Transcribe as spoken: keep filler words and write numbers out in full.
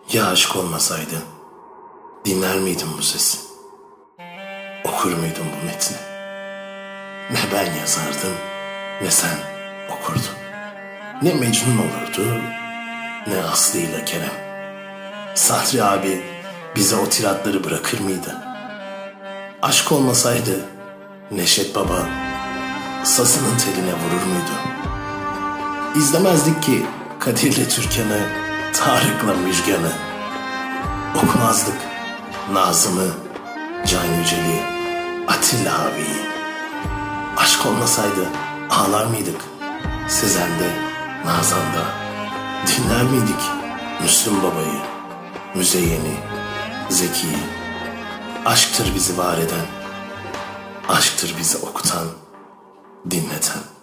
Ya aşk olmasaydı dinler miydin bu sesi? Okur muydun bu metni? Ne ben yazardım ne sen okurdun. Ne Mecnun olurdu ne Aslı ile Kerem. Sadri abi bize o tiratları bırakır mıydı? Aşk olmasaydı Neşet Baba sazının teline vurur muydu? İzlemezdik ki Kadir'le Türkan'ı, Tarık'la Müjgan'ı. Okumazdık Nazım'ı, Can Yücel'i, Atilla abiyi. Aşk olmasaydı ağlar mıydık? Sezen'de, Nazan'da. Dinler miydik Müslüm Baba'yı, Müzeyyen'i, Zeki'yi? Aşktır bizi var eden, aşktır bizi okutan, dinleten.